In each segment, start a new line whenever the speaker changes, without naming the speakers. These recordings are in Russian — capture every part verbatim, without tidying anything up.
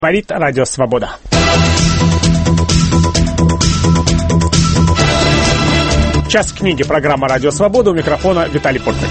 Говорит Радио Свобода. Час книги. Программа «Радио Свобода». У микрофона Виталий Портник.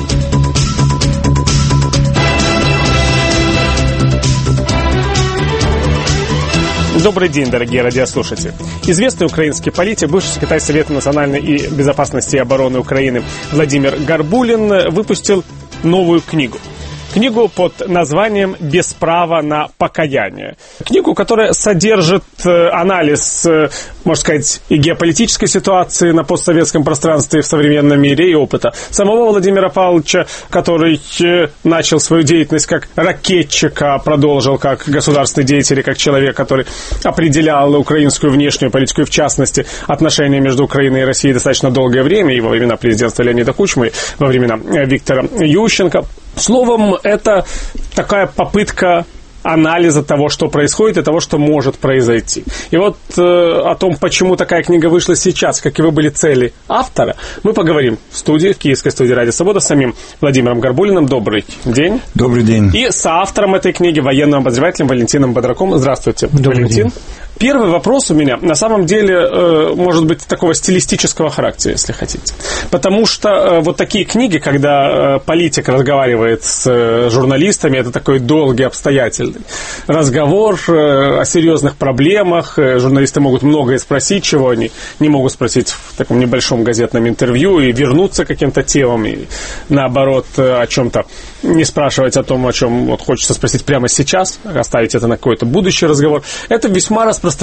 Добрый день, дорогие радиослушатели. Известный украинский политик, бывший секретарь Совета национальной и безопасности и обороны Украины Владимир Горбулин выпустил новую книгу. Книгу под названием «Без права на покаяние». Книгу, которая содержит анализ, можно сказать, и геополитической ситуации на постсоветском пространстве в современном мире, и опыта самого Владимира Павловича, который начал свою деятельность как ракетчик, а продолжил как государственный деятель и как человек, который определял украинскую внешнюю политику и, в частности, отношения между Украиной и Россией достаточно долгое время, и во времена президентства Леонида Кучмы, и во времена Виктора Ющенко. Словом, это такая попытка анализа того, что происходит, и того, что может произойти. И вот э, о том, почему такая книга вышла сейчас, каковы были цели автора, мы поговорим в студии, в киевской студии «Радио Свобода» с самим Владимиром Горбулиным. Добрый день.
Добрый день.
И соавтором этой книги, военным обозревателем Валентином Бодраком. Здравствуйте,
Добрый
Валентин.
День.
Первый вопрос у меня, на самом деле, э, может быть, такого стилистического характера, если хотите. Потому что э, вот такие книги, когда э, политик разговаривает с э, журналистами, это такой долгий, обстоятельный разговор э, о серьезных проблемах. Э, журналисты могут многое спросить, чего они не могут спросить в таком небольшом газетном интервью, и вернуться к каким-то темам, и наоборот, э, о чем-то не спрашивать о том, о чем вот, хочется спросить прямо сейчас, оставить это на какой-то будущий разговор. Это весьма распространено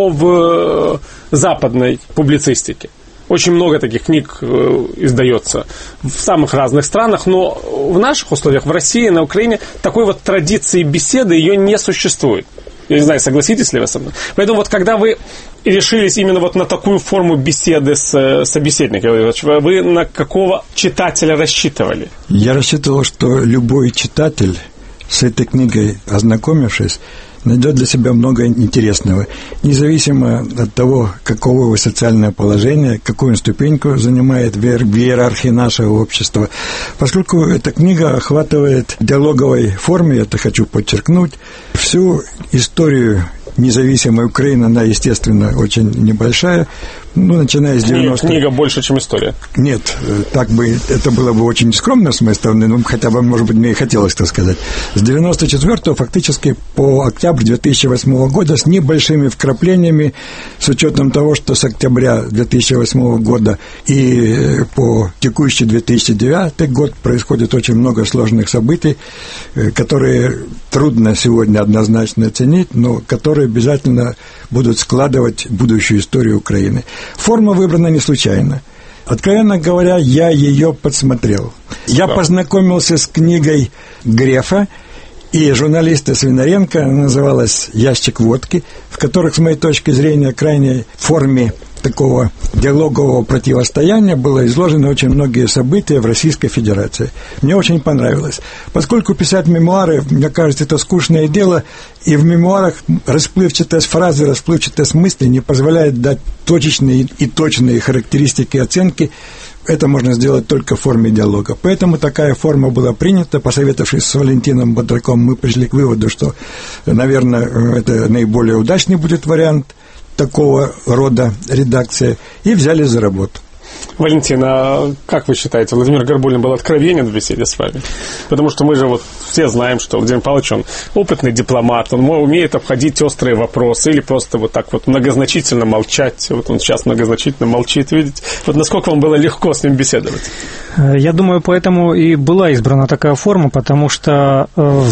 в западной публицистике. Очень много таких книг э, издается в самых разных странах, но в наших условиях, в России, на Украине, такой вот традиции беседы ее не существует. Я не знаю, согласитесь ли вы со мной. Поэтому вот когда вы решились именно вот на такую форму беседы с собеседником, вы на какого читателя рассчитывали?
Я рассчитывал, что любой читатель, с этой книгой ознакомившись, найдет для себя много интересного, независимо от того, какого его социальное положение, какую ступеньку занимает в иерархии нашего общества. Поскольку эта книга охватывает в диалоговой форме, это хочу подчеркнуть, всю историю независимой Украины, она, естественно, очень небольшая, ну, начиная с девяностых...
Книга больше, чем история.
Нет, так бы, это было бы очень скромно с моей стороны, ну, хотя бы, может быть, мне и хотелось так сказать. С девяносто четвёртого фактически по октябрь две тысячи восьмого года с небольшими вкраплениями, с учетом того, что с октября две тысячи восьмого года и по текущий две тысячи девятый год происходит очень много сложных событий, которые трудно сегодня однозначно оценить, но которые обязательно будут складывать будущую историю Украины. Форма выбрана не случайно. Откровенно говоря, я ее подсмотрел. Я да. познакомился с книгой Грефа и журналиста Свинаренко, она называлась «Ящик водки», в которых, с моей точки зрения, крайней форме такого диалогового противостояния было изложено очень многие события в Российской Федерации. Мне очень понравилось. Поскольку писать мемуары, мне кажется, это скучное дело, и в мемуарах расплывчатость фразы, расплывчатость мысли не позволяет дать точечные и точные характеристики и оценки. Это можно сделать только в форме диалога. Поэтому такая форма была принята. Посоветовавшись с Валентином Бодраком, мы пришли к выводу, что, наверное, это наиболее удачный будет вариант такого рода редакция, и взяли за работу.
Валентин, а как вы считаете, Владимир Горбулин был откровенен в беседе с вами? Потому что мы же вот все знаем, что Владимир Павлович, он опытный дипломат, он умеет обходить острые вопросы или просто вот так вот многозначительно молчать. Вот он сейчас многозначительно молчит, видите? Вот насколько вам было легко с ним беседовать?
Я думаю, поэтому и была избрана такая форма, потому что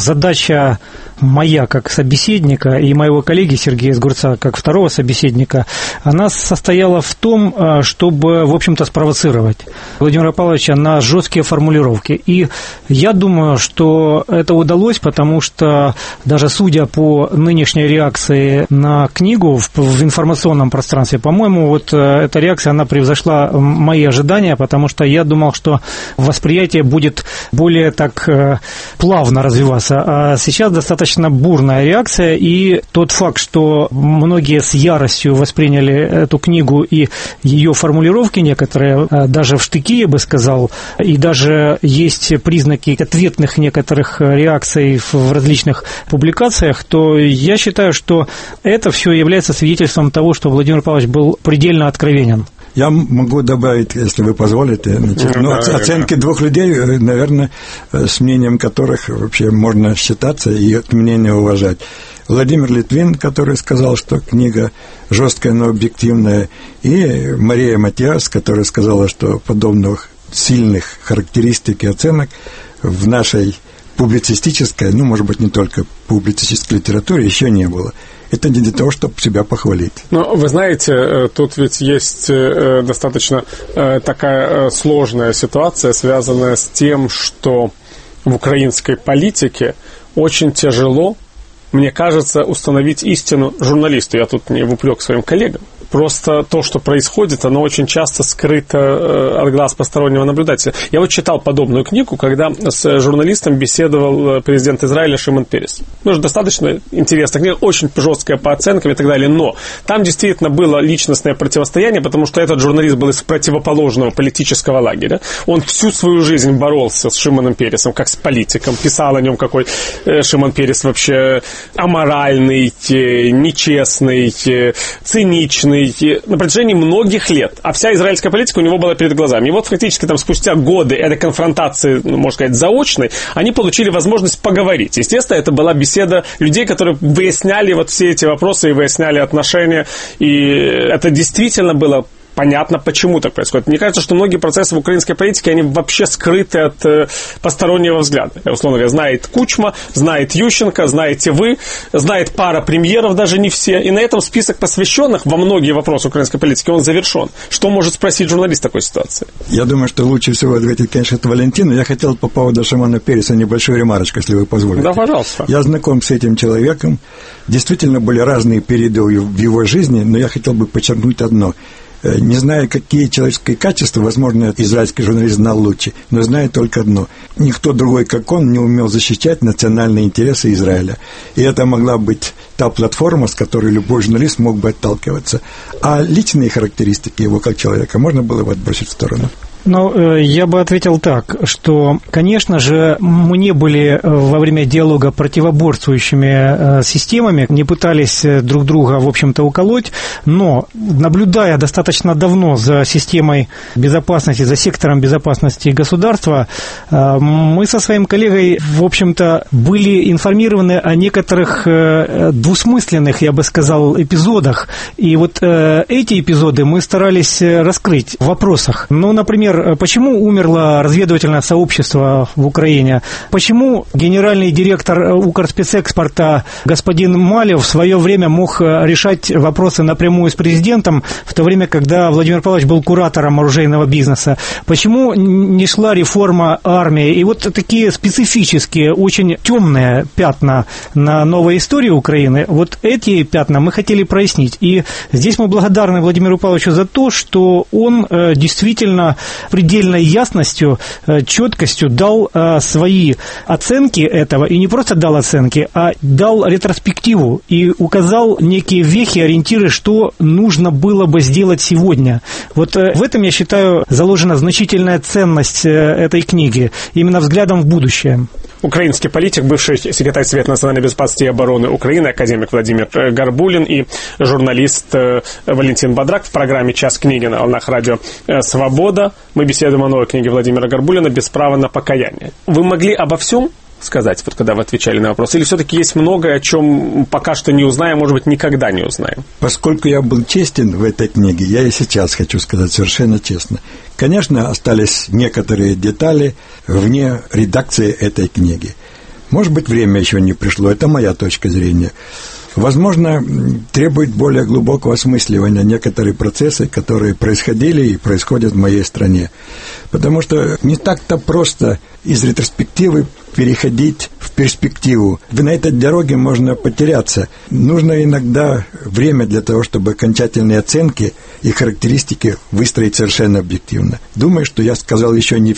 задача моя как собеседника и моего коллеги Сергея Сгурца как второго собеседника, она состояла в том, чтобы, в общем-то, спровоцировать Владимира Павловича на жесткие формулировки. И я думаю, что это удалось, потому что даже судя по нынешней реакции на книгу в, в информационном пространстве, по-моему, вот эта реакция, она превзошла мои ожидания, потому что я думал, что восприятие будет более так плавно развиваться. А сейчас достаточно бурная реакция, и тот факт, что многие с яростью восприняли эту книгу и ее формулировки некоторые, даже в штыки, я бы сказал, и даже есть признаки ответных некоторых различных реакций в различных публикациях, то я считаю, что это все является свидетельством того, что Владимир Павлович был предельно откровенен.
Я могу добавить, если вы позволите, значит, ну, да, оценки да. двух людей, наверное, с мнением которых вообще можно считаться и это мнение уважать. Владимир Литвин, который сказал, что книга жесткая, но объективная, и Мария Матиас, которая сказала, что подобных сильных характеристик и оценок в нашей публицистической, ну, может быть, не только публицистической литературе еще не было. Это не для того, чтобы себя похвалить.
Но вы знаете, тут ведь есть достаточно такая сложная ситуация, связанная с тем, что в украинской политике очень тяжело, мне кажется, установить истину журналисту. Я тут не в упрек своим коллегам. Просто то, что происходит, оно очень часто скрыто от глаз постороннего наблюдателя. Я вот читал подобную книгу, когда с журналистом беседовал президент Израиля Шимон Перес. Ну, достаточно интересная книга, очень жесткая по оценкам и так далее, но там действительно было личностное противостояние, потому что этот журналист был из противоположного политического лагеря. Он всю свою жизнь боролся с Шимоном Пересом, как с политиком, писал о нем, какой Шимон Перес вообще аморальный, нечестный, циничный, на протяжении многих лет. А вся израильская политика у него была перед глазами. И вот фактически там спустя годы этой конфронтации, ну, можно сказать, заочной, они получили возможность поговорить. Естественно, это была беседа людей, которые выясняли вот все эти вопросы и выясняли отношения. И это действительно было понятно, почему так происходит. Мне кажется, что многие процессы в украинской политике, они вообще скрыты от э, постороннего взгляда. Условно говоря, знает Кучма, знает Ющенко, знаете вы, знает пара премьеров, даже не все. И на этом список посвященных во многие вопросы украинской политики, он завершен. Что может спросить журналист в такой ситуации?
Я думаю, что лучше всего ответить, конечно, это Валентин. Но я хотел по поводу Шимона Переса небольшую ремарочку, если вы позволите.
Да, пожалуйста.
Я знаком с этим человеком. Действительно, были разные периоды в его жизни, но я хотел бы подчеркнуть одно. Не знаю, какие человеческие качества, возможно, израильский журналист знал лучше, но знаю только одно. Никто другой, как он, не умел защищать национальные интересы Израиля. И это могла быть та платформа, с которой любой журналист мог бы отталкиваться. А личные характеристики его как человека можно было бы отбросить в сторону.
Ну, я бы ответил так, что, конечно же, мы не были во время диалога противоборствующими системами, не пытались друг друга, в общем-то, уколоть, но, наблюдая достаточно давно за системой безопасности, за сектором безопасности государства, мы со своим коллегой, в общем-то, были информированы о некоторых двусмысленных, я бы сказал, эпизодах. И вот эти эпизоды мы старались раскрыть в вопросах. Ну, например, почему умерло разведывательное сообщество в Украине? Почему генеральный директор Укрспецэкспорта господин Малев в свое время мог решать вопросы напрямую с президентом, в то время, когда Владимир Павлович был куратором оружейного бизнеса? Почему не шла реформа армии? И вот такие специфические, очень темные пятна на новой истории Украины, вот эти пятна мы хотели прояснить. И здесь мы благодарны Владимиру Павловичу за то, что он действительно предельной ясностью, четкостью дал свои оценки этого, и не просто дал оценки, а дал ретроспективу и указал некие вехи, ориентиры, что нужно было бы сделать сегодня. Вот в этом, я считаю, заложена значительная ценность этой книги, именно взглядом в будущее.
Украинский политик, бывший секретарь Совета национальной безопасности и обороны Украины, академик Владимир Горбулин и журналист Валентин Бадрак в программе «Час книги» на волнах радио «Свобода». Мы беседуем о новой книге Владимира Горбулина «Без права на покаяние». Вы могли обо всем сказать, вот когда вы отвечали на вопрос? Или все-таки есть многое, о чем пока что не узнаем, может быть, никогда не узнаем?
Поскольку я был честен в этой книге, я и сейчас хочу сказать совершенно честно. Конечно, остались некоторые детали вне редакции этой книги. Может быть, время еще не пришло, это моя точка зрения. Возможно, требует более глубокого осмысливания некоторые процессы, которые происходили и происходят в моей стране. Потому что не так-то просто из ретроспективы переходить в перспективу. На этой дороге можно потеряться. Нужно иногда время для того, чтобы окончательные оценки и характеристики выстроить совершенно объективно. Думаю, что я сказал еще не все.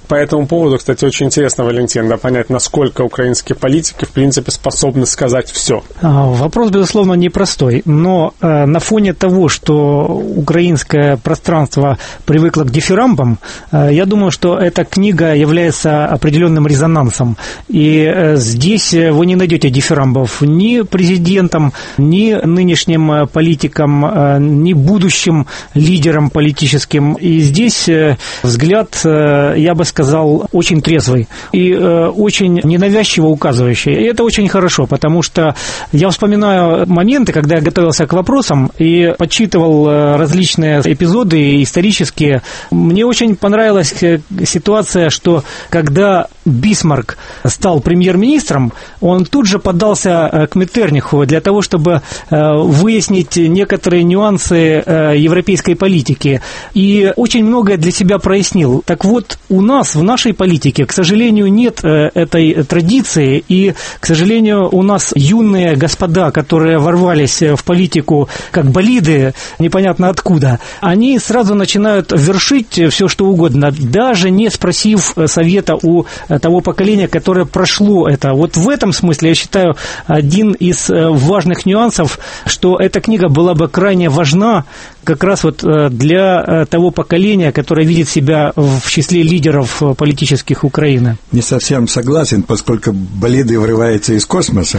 По этому поводу, кстати, очень интересно, Валентин, да, понять, насколько украинские политики, в принципе, способны сказать все.
Вопрос, безусловно, непростой, но э, на фоне того, что украинское пространство привыкло к дифирамбам, э, я думаю, что эта книга является определенным резонансом. И э, здесь вы не найдете дифирамбов ни президентам, ни нынешним политикам, э, ни будущим лидерам политическим. И здесь э, взгляд, э, я бы сказал, сказал, очень трезвый и э, очень ненавязчиво указывающий. И это очень хорошо, потому что я вспоминаю моменты, когда я готовился к вопросам и подсчитывал э, различные эпизоды исторические. Мне очень понравилась ситуация, что когда Бисмарк стал премьер-министром, он тут же подался к Меттерниху для того, чтобы э, выяснить некоторые нюансы э, европейской политики. И очень многое для себя прояснил. Так вот, у нас в нашей политике, к сожалению, нет э, этой традиции, и, к сожалению, у нас юные господа, которые ворвались в политику как болиды, непонятно откуда, они сразу начинают вершить все, что угодно, даже не спросив совета у того поколения, которое прошло это. Вот в этом смысле, я считаю, один из важных нюансов, что эта книга была бы крайне важна как раз вот для того поколения, которое видит себя в числе лидеров политических Украины.
Не совсем согласен, поскольку болиды врываются из космоса,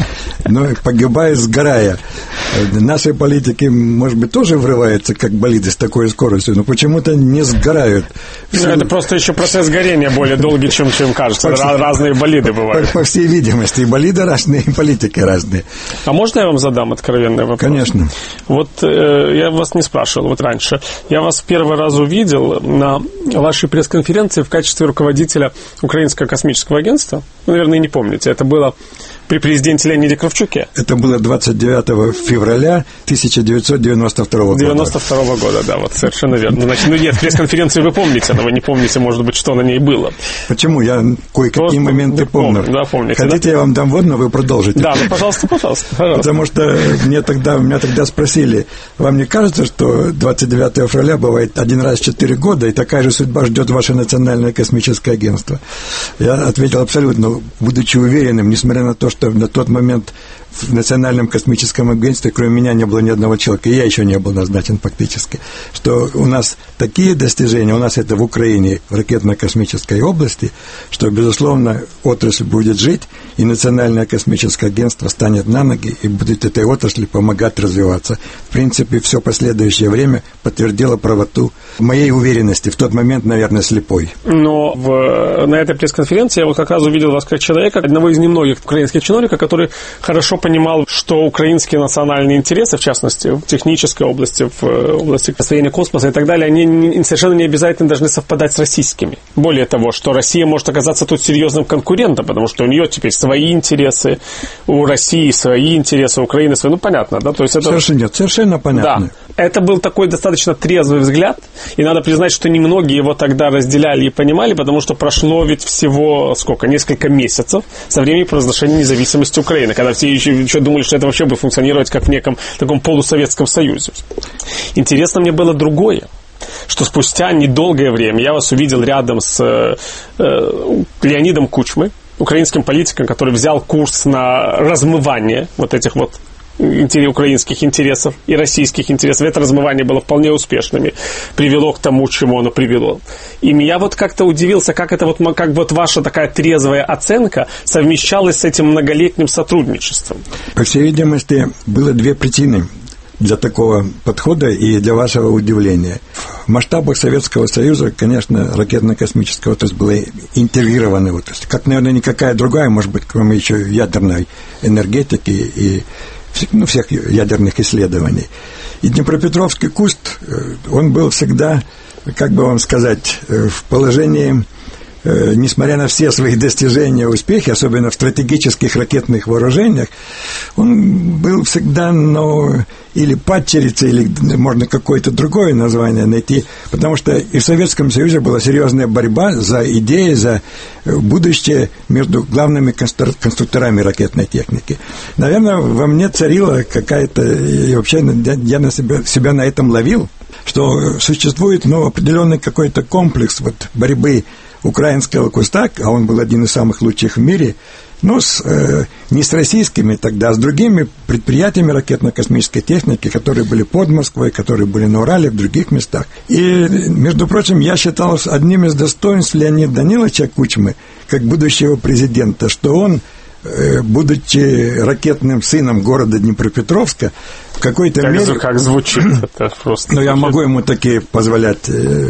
но погибают, сгорая. Наши политики, может быть, тоже врываются, как болиды, с такой скоростью, но почему-то не сгорают.
Все... Это просто еще процесс горения более долгий, чем, чем кажется. По разные болиды бывают.
По, по всей видимости, и болиды разные, и политики разные.
А можно я вам задам откровенный вопрос?
Конечно.
Вот э, я вас не спрашивал вот раньше. Я вас первый раз увидел на вашей пресс-конференции в качестве руководителя Украинского космического агентства. Вы, наверное, не помните. Это было при президенте Леониде Кравчуке.
Это было двадцать девятого февраля тысяча девятьсот девяносто второго года.
девяносто второго года, да, вот совершенно верно. Значит, ну нет, пресс-конференции вы помните, но вы не помните, может быть, что на ней было.
Почему? Я кое-какие Просто моменты помню.
помню. Да, помните.
Хотите,
да?
я вам дам ввод, но вы продолжите.
Да, ну, пожалуйста, пожалуйста, пожалуйста.
Потому что мне тогда, меня тогда спросили, вам не кажется, что двадцать девятого февраля бывает один раз в четыре года, и такая же судьба ждет ваше национальное космическое агентство? Я ответил абсолютно, будучи уверенным, несмотря на то, что на тот момент в Национальном космическом агентстве, кроме меня, не было ни одного человека, и я еще не был назначен фактически, что у нас такие достижения, у нас это в Украине, в ракетно-космической области, что, безусловно, отрасль будет жить, и Национальное космическое агентство станет на ноги и будет этой отрасли помогать развиваться. В принципе, все последующее время подтвердило правоту моей уверенности, в тот момент, наверное, слепой.
Но в, на этой пресс-конференции я вот как раз увидел вас как человека, одного из немногих украинских чиновников, который хорошо понимал, что украинские национальные интересы, в частности, в технической области, в области построения космоса и так далее, они совершенно не обязательно должны совпадать с российскими. Более того, что Россия может оказаться тут серьезным конкурентом, потому что у нее теперь свои интересы, у России свои интересы, у Украины свои, ну, понятно, да? То есть это...
Совершенно нет, совершенно понятно.
Да. Это был такой достаточно трезвый взгляд, и надо признать, что немногие его тогда разделяли и понимали, потому что прошло ведь всего, сколько, несколько месяцев со времени провозглашения независимости Украины, когда все еще, еще думали, что это вообще будет функционировать как в неком таком полусоветском союзе. Интересно мне было другое, что спустя недолгое время я вас увидел рядом с э, Леонидом Кучмой, украинским политиком, который взял курс на размывание вот этих вот украинских интересов и российских интересов. Это размывание было вполне успешным, привело к тому, к чему оно привело. И меня вот как-то удивился, как это вот, как вот ваша такая трезвая оценка совмещалась с этим многолетним сотрудничеством.
По всей видимости, было две причины для такого подхода и для вашего удивления. В масштабах Советского Союза, конечно, ракетно-космическая отрасль была интегрированной отраслью, как, наверное, никакая другая, может быть, кроме еще ядерной энергетики и ну, всех ядерных исследований. И Днепропетровский куст, он был всегда, как бы вам сказать, в положении, несмотря на все свои достижения, успехи, особенно в стратегических ракетных вооружениях, он был всегда, ну, или падчерицей, или можно какое-то другое название найти, потому что и в Советском Союзе была серьезная борьба за идеи, за будущее между главными конструкторами ракетной техники. Наверное, во мне царила какая-то, и вообще я на себя, себя на этом ловил, что существует, ну, определенный какой-то комплекс вот борьбы украинского куста, а он был один из самых лучших в мире, ну, с, э, не с российскими тогда, а с другими предприятиями ракетно-космической техники, которые были под Москвой, которые были на Урале, в других местах. И, между прочим, я считал одним из достоинств Леонида Даниловича Кучмы, как будущего президента, что он, будучи ракетным сыном города Днепропетровска, в какой-то
как,
мере...
Как звучит это просто...
Ну, я могу ему такие позволять...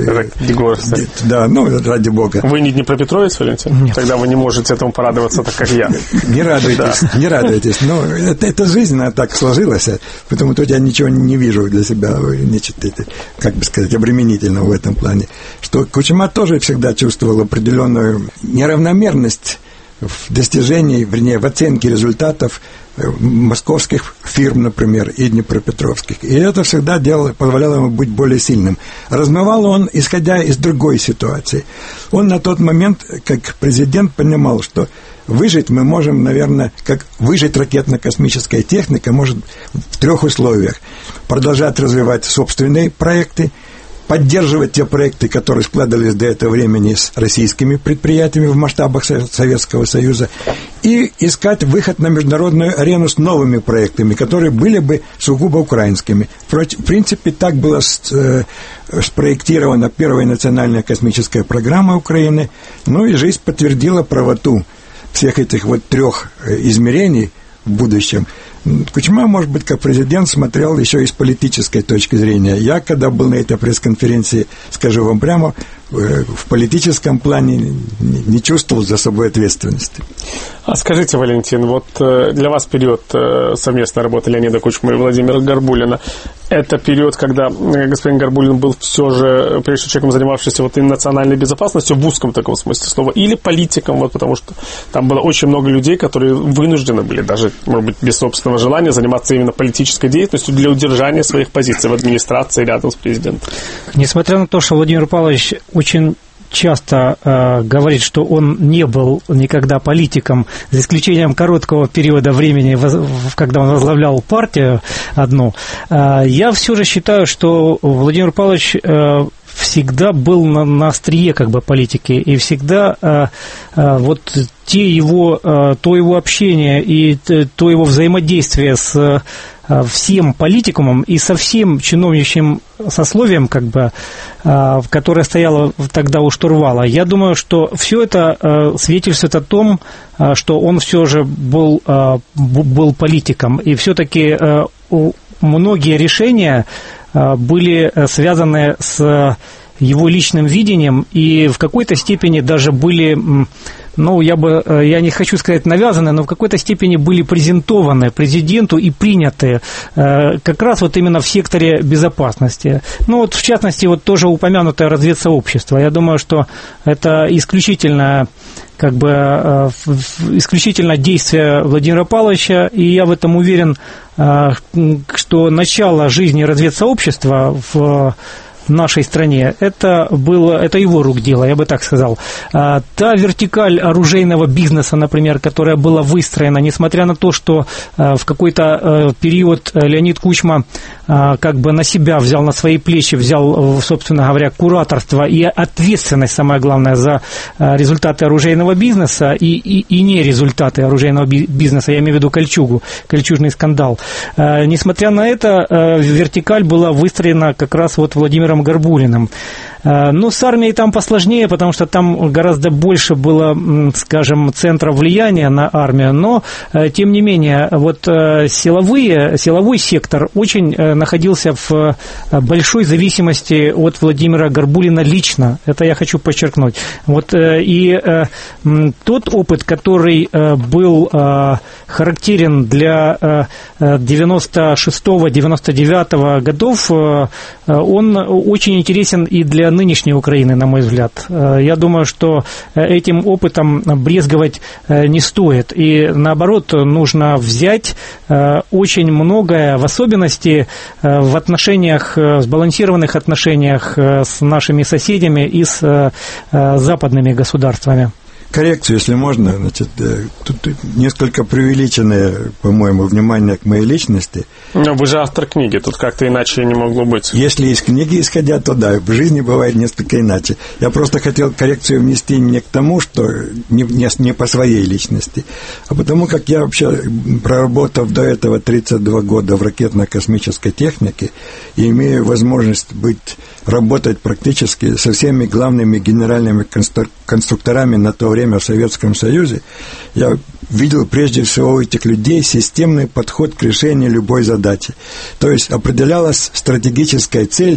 Горцы.
Да, ну, ради бога.
Вы не Днепропетровец, Валентин?
Нет.
Тогда вы не можете этому порадоваться, так как я.
Не радуйтесь, да. не радуйтесь. Но это, это жизнь, она так сложилась, потому что я ничего не вижу для себя, нечто, как бы сказать, обременительного в этом плане. Что Кучма тоже всегда чувствовал определенную неравномерность в достижении, вернее, в оценке результатов московских фирм, например, и днепропетровских. И это всегда делало, позволяло ему быть более сильным. Размывал он, исходя из другой ситуации. Он на тот момент, как президент, понимал, что выжить мы можем, наверное, как выжить ракетно-космическая техника может в трех условиях. Продолжать развивать собственные проекты, поддерживать те проекты, которые складывались до этого времени с российскими предприятиями в масштабах Советского Союза, и искать выход на международную арену с новыми проектами, которые были бы сугубо украинскими. В принципе, так была спроектирована первая национальная космическая программа Украины, ну и жизнь подтвердила правоту всех этих вот трех измерений в будущем. Кучма, может быть, как президент смотрел еще и с политической точки зрения. Я, когда был на этой пресс-конференции, скажу вам прямо, в политическом плане не чувствовал за собой ответственности.
А скажите, Валентин, вот для вас период совместной работы Леонида Кучмы и Владимира Горбулина, это период, когда господин Горбулин был все же, прежде всего, человеком, занимавшимся вот именно национальной безопасностью в узком таком смысле слова, или политиком, вот, потому что там было очень много людей, которые вынуждены были, даже, может быть, без собственного желания, заниматься именно политической деятельностью для удержания своих позиций в администрации рядом с президентом.
Несмотря на то, что Владимир Павлович очень часто э, говорит, что он не был никогда политиком, за исключением короткого периода времени, воз, когда он возглавлял партию одну, э, я все же считаю, что Владимир Павлович э, всегда был на, на острие как бы политики, и всегда э, э, вот те его, э, то его общение и то его взаимодействие с э, всем политикумом и со всем чиновничьим сословием, как бы, э, которое стояло тогда у штурвала, я думаю, что все это э, свидетельствует о том, э, что он все же был, э, был политиком, и все-таки э, многие решения были связаны с его личным видением и в какой-то степени даже были, ну, я бы, я не хочу сказать навязаны, но в какой-то степени были презентованы президенту и приняты как раз вот именно в секторе безопасности. Ну, вот в частности, вот тоже упомянутое разведсообщество. Я думаю, что это исключительно как бы исключительно действие Владимира Павловича, и я в этом уверен, что начало жизни разведсообщества в нашей стране, это было, это его рук дело, я бы так сказал. Та вертикаль оружейного бизнеса, например, которая была выстроена, несмотря на то, что в какой-то период Леонид Кучма как бы на себя взял, на свои плечи взял, собственно говоря, кураторство и ответственность, самое главное, за результаты оружейного бизнеса и, и, и не результаты оружейного бизнеса, я имею в виду кольчугу, кольчужный скандал. Несмотря на это, вертикаль была выстроена как раз вот Владимиром Горбулиным. Ну, с армией там посложнее, потому что там гораздо больше было, скажем, центров влияния на армию, но, тем не менее, вот силовые, силовой сектор очень находился в большой зависимости от Владимира Горбулина лично, это я хочу подчеркнуть. Вот, и тот опыт, который был характерен для девяносто шестого — девяносто девятого годов, он очень интересен и для нынешней Украины, на мой взгляд. Я думаю, что этим опытом брезговать не стоит. И, наоборот, нужно взять очень многое, в особенности в отношениях, сбалансированных отношениях с нашими соседями и с западными государствами.
коррекцию, если можно. Значит, тут несколько преувеличенное, по-моему, внимание к моей личности.
Но вы же автор книги, тут как-то иначе не могло быть.
Если из книги исходя, то да, в жизни бывает несколько иначе. Я просто хотел коррекцию внести не к тому, что не, не, не по своей личности, а потому как я вообще, проработав до этого тридцать два года в ракетно-космической технике, и имею возможность быть, работать практически со всеми главными генеральными конструкторами на то время в Советском Союзе, я видел прежде всего у этих людей системный подход к решению любой задачи. То есть определялась стратегическая цель,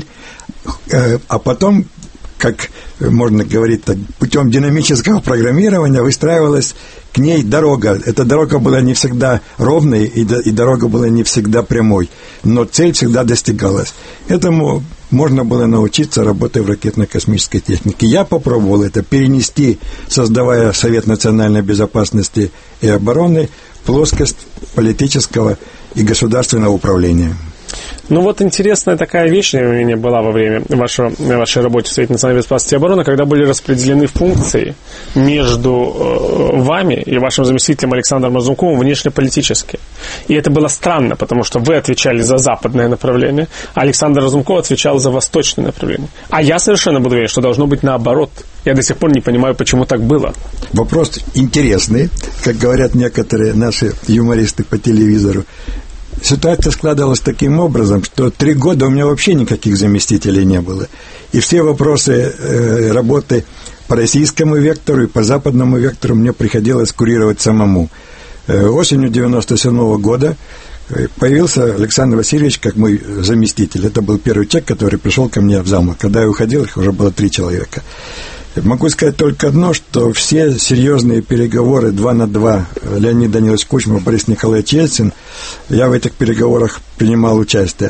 а потом, как можно говорить так, путем динамического программирования выстраивалась к ней дорога. Эта дорога была не всегда ровной, и, и дорога была не всегда прямой, но цель всегда достигалась. Этому можно было научиться, работая в ракетно-космической технике. Я попробовал это перенести, создавая Совет национальной безопасности и обороны, в плоскость политического и государственного управления.
Ну вот интересная такая вещь у меня была во время вашего, вашей работы в Совете национальной безопасности и обороны, когда были распределены функции между э, вами и вашим заместителем Александром Разумковым внешнеполитические. И это было странно, потому что вы отвечали за западное направление, а Александр Разумков отвечал за восточное направление. А я совершенно был уверен, что должно быть наоборот. Я до сих пор не понимаю, почему так было.
Вопрос интересный, как говорят некоторые наши юмористы по телевизору. Ситуация складывалась таким образом, что три года у меня вообще никаких заместителей не было. И все вопросы э, работы по российскому вектору и по западному вектору мне приходилось курировать самому. Э, осенью девяносто седьмого года появился Александр Васильевич как мой заместитель. Это был первый человек, который пришел ко мне в замок. Когда я уходил, их уже было три человека. Могу сказать только одно, что все серьезные переговоры два на два Леонид Данилович Кучма, Борис Николаевич Ельцин, я в этих переговорах принимал участие.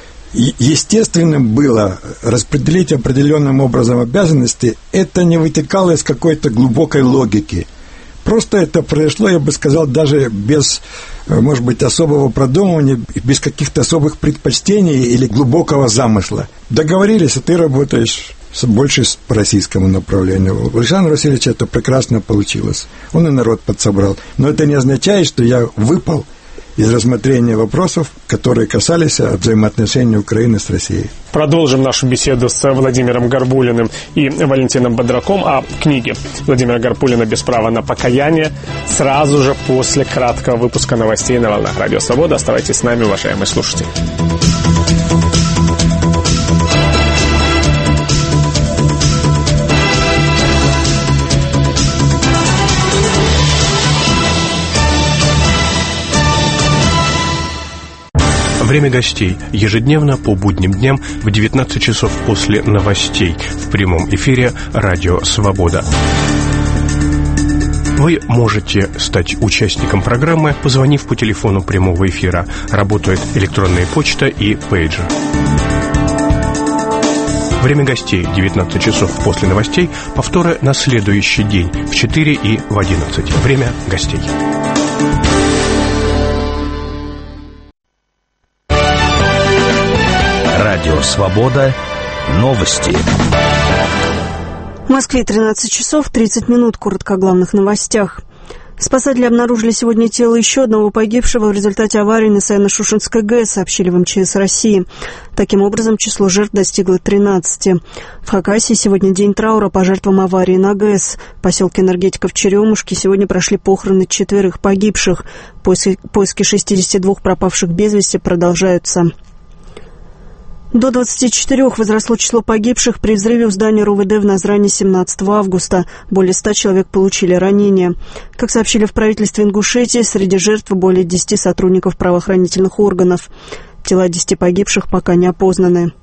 И естественным было распределить определенным образом обязанности, это не вытекало из какой-то глубокой логики. Просто это произошло, я бы сказал, даже без, может быть, особого продумывания, без каких-то особых предпочтений или глубокого замысла. Договорились, а ты работаешь больше по российскому направлению. У Александра Васильевича это прекрасно получилось. Он и народ подсобрал. Но это не означает, что я выпал из рассмотрения вопросов, которые касались взаимоотношений Украины с Россией.
Продолжим нашу беседу с Владимиром Горбулиным и Валентином Бодраком о книге Владимира Горбулина «Без права на покаяние» сразу же после краткого выпуска новостей на волнах Радио Свобода. Оставайтесь с нами, уважаемые слушатели.
Время гостей. Ежедневно по будним дням в девятнадцать часов после новостей в прямом эфире «Радио Свобода». Вы можете стать участником программы, позвонив по телефону прямого эфира. Работает электронная почта и пейджер. Время гостей. девятнадцать часов после новостей. Повторы на следующий день в четыре и в одиннадцать. Время гостей.
Радио Свобода. Новости.
В Москве тринадцать часов тридцать минут. Коротко о главных новостях. Спасатели обнаружили сегодня тело еще одного погибшего в результате аварии на Саяно-Шушенской ГЭС, сообщили в эм че эс России. Таким образом, число жертв достигло тринадцати. В Хакасии сегодня день траура по жертвам аварии на ГЭС. В поселке энергетиков Черемушки сегодня прошли похороны четверых погибших. Поиски, поиски шестидесяти двух пропавших без вести продолжаются. До двадцати четырёх возросло число погибших при взрыве у здания РУВД в Назране семнадцатого августа. Более ста человек получили ранения. Как сообщили в правительстве Ингушетии, среди жертв более десяти сотрудников правоохранительных органов. Тела десяти погибших пока не опознаны.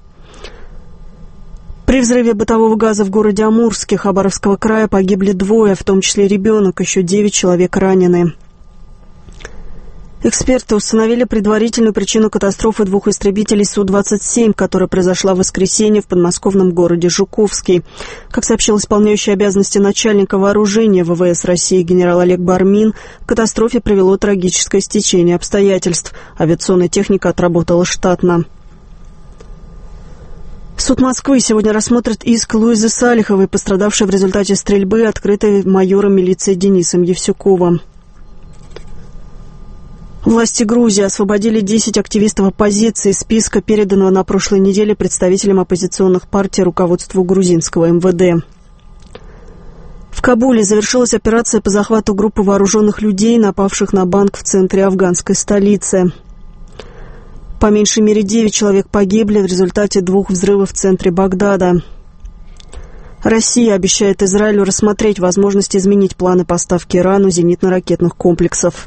При взрыве бытового газа в городе Амурске Хабаровского края погибли двое, в том числе ребенок, еще девять человек ранены. Эксперты установили предварительную причину катастрофы двух истребителей Су двадцать семь, которая произошла в воскресенье в подмосковном городе Жуковский. Как сообщил исполняющий обязанности начальника вооружения ВВС России генерал Олег Бармин, к катастрофе привело трагическое стечение обстоятельств. Авиационная техника отработала штатно. Суд Москвы сегодня рассмотрит иск Луизы Салиховой, пострадавшей в результате стрельбы, открытой майором милиции Денисом Евсюковым. Власти Грузии освободили десять активистов оппозиции из списка, переданного на прошлой неделе представителям оппозиционных партий руководству грузинского эм вэ дэ. В Кабуле завершилась операция по захвату группы вооруженных людей, напавших на банк в центре афганской столицы. По меньшей мере девять человек погибли в результате двух взрывов в центре Багдада. Россия обещает Израилю рассмотреть возможность изменить планы поставки Ирану зенитно-ракетных комплексов.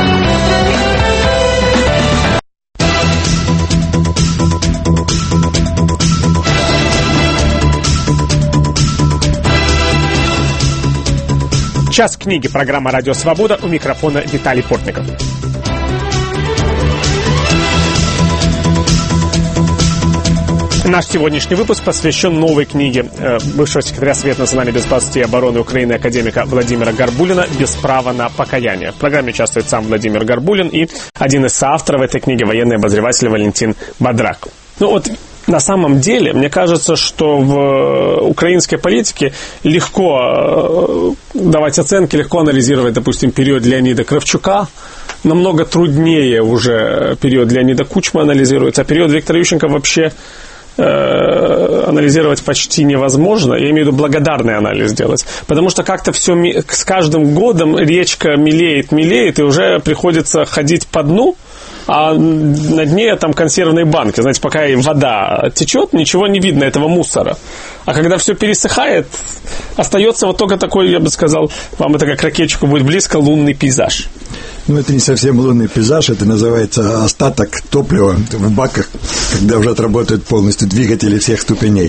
Час книги. Программа «Радио Свобода». У микрофона Виталий Портников. Наш сегодняшний выпуск посвящен новой книге бывшего секретаря Совета национальной безопасности и обороны Украины академика Владимира Горбулина «Без права на покаяние». В программе участвует сам Владимир Горбулин и один из соавторов этой книги, военный обозреватель Валентин Бадрак. Ну вот, на самом деле, мне кажется, что в украинской политике легко давать оценки, легко анализировать, допустим, период Леонида Кравчука. Намного труднее уже период Леонида Кучмы анализируется, а период Виктора Ющенко вообще анализировать почти невозможно. Я имею в виду благодарный анализ делать. Потому что как-то все с каждым годом речка мелеет, мелеет, и уже приходится ходить по дну, а на дне там консервные банки. Знаете, пока и вода течет, ничего не видно, этого мусора. А когда все пересыхает, остается вот только такой, я бы сказал, вам это как ракетчику будет близко, лунный пейзаж.
Ну, это не совсем лунный пейзаж, это называется остаток топлива в баках, когда уже отработают полностью двигатели всех ступеней.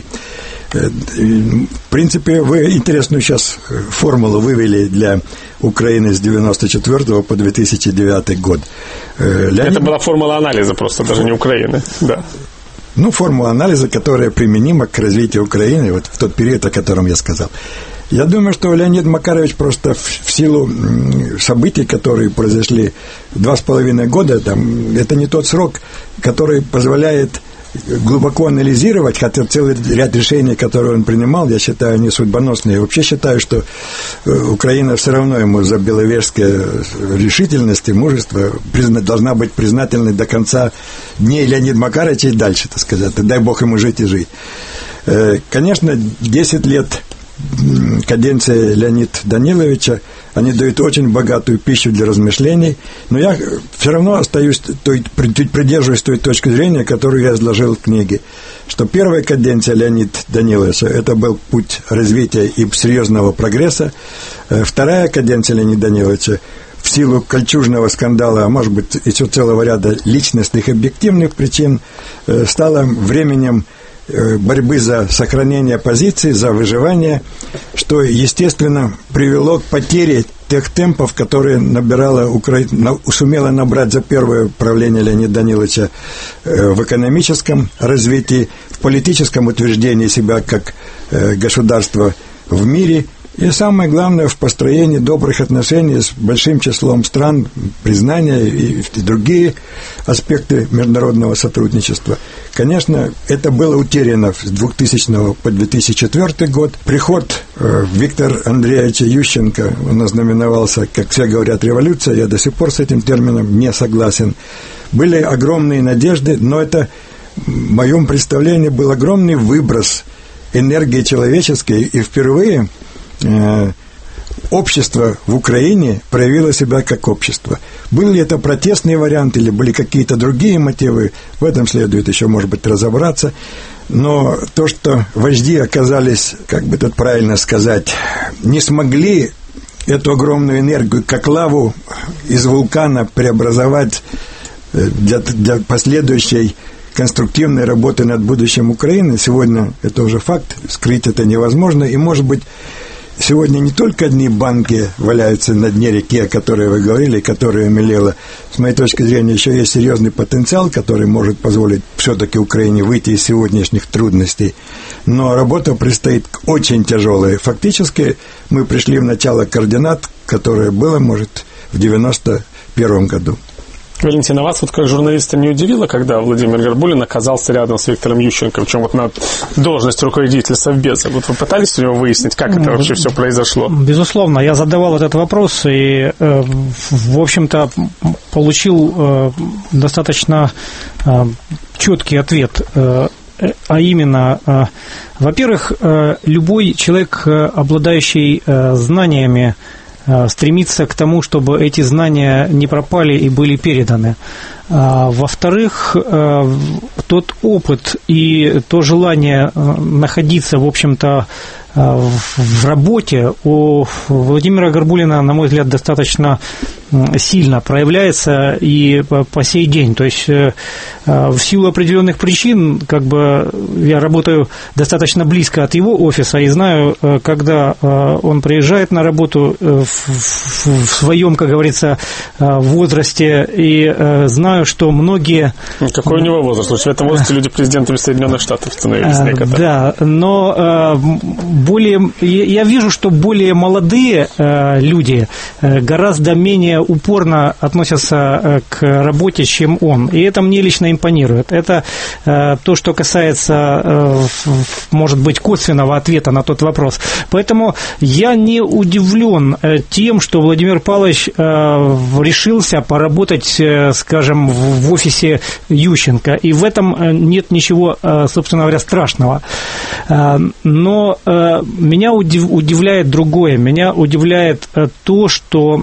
В принципе, вы интересную сейчас формулу вывели для Украины с девяносто четвёртого по две тысячи девятый год. Леонид... Это
была формула анализа просто, даже не Украины, да.
Ну, формула анализа, которая применима к развитию Украины вот в тот период, о котором я сказал. Я думаю, что Леонид Макарович просто в, в силу событий, которые произошли два с половиной года, там, это не тот срок, который позволяет глубоко анализировать, хотя целый ряд решений, которые он принимал, я считаю, не судьбоносные. Я вообще считаю, что Украина все равно ему за беловежские решительность и мужество призна, должна быть признательной до конца дней Леонида Макаровича и дальше, так сказать. Дай Бог ему жить и жить. Конечно, десять лет каденции Леонида Даниловича, они дают очень богатую пищу для размышлений, но я все равно остаюсь, той, придерживаюсь той точки зрения, которую я изложил в книге, что первая каденция Леонида Даниловича – это был путь развития и серьезного прогресса, вторая каденция Леонида Даниловича в силу кольчужного скандала, а может быть, еще целого ряда личностных объективных причин, стала временем борьбы за сохранение позиций, за выживание, что, естественно, привело к потере тех темпов, которые набирала Украина, сумела набрать за первое правление Леонида Даниловича в экономическом развитии, в политическом утверждении себя как государства в мире, и самое главное, в построении добрых отношений с большим числом стран, признания и, и другие аспекты международного сотрудничества. Конечно, это было утеряно с двухтысячного по две тысячи четвёртый год. Приход э, Виктора Андреевича Ющенко, он ознаменовался, как все говорят, революция, я до сих пор с этим термином не согласен. Были огромные надежды, но это, в моем представлении, был огромный выброс энергии человеческой, и впервые общество в Украине проявило себя как общество. Был ли это протестный вариант или были какие-то другие мотивы, в этом следует еще, может быть, разобраться. Но то, что вожди оказались, как бы тут правильно сказать, не смогли эту огромную энергию, как лаву из вулкана, преобразовать для, для последующей конструктивной работы над будущим Украины, сегодня это уже факт, скрыть это невозможно, и, может быть, сегодня не только одни банки валяются на дне реки, о которой вы говорили, которая мелела. С моей точки зрения, еще есть серьезный потенциал, который может позволить все-таки Украине выйти из сегодняшних трудностей. Но работа предстоит очень тяжелая. Фактически мы пришли в начало координат, которое было, может, в девяносто первом году.
Валентин, а вас вот как журналиста не удивило, когда Владимир Горбулин оказался рядом с Виктором Ющенко, причем вот на должность руководителя Совбеза? Вот вы пытались у него выяснить, как это вообще все произошло?
Безусловно, я задавал этот вопрос и, в общем-то, получил достаточно четкий ответ. А именно, во-первых, любой человек, обладающий знаниями, стремится к тому, чтобы эти знания не пропали и были переданы. Во-вторых, тот опыт и то желание находиться, в общем-то, в работе у Владимира Горбулина, на мой взгляд, достаточно сильно проявляется и по сей день. То есть в силу определенных причин, как бы я работаю достаточно близко от его офиса и знаю, когда он приезжает на работу в своем, как говорится, возрасте, и знаю, что многие...
Какой у него возраст? В этом возрасте люди президентами Соединенных Штатов становились некоторые.
Да, но более... Я вижу, что более молодые люди гораздо менее упорно относятся к работе, чем он. И это мне лично импонирует. Это то, что касается, может быть, косвенного ответа на тот вопрос. Поэтому я не удивлен тем, что Владимир Павлович решился поработать, скажем, в офисе Ющенко. И в этом нет ничего, собственно говоря, страшного. Но меня удивляет другое. Меня удивляет то, что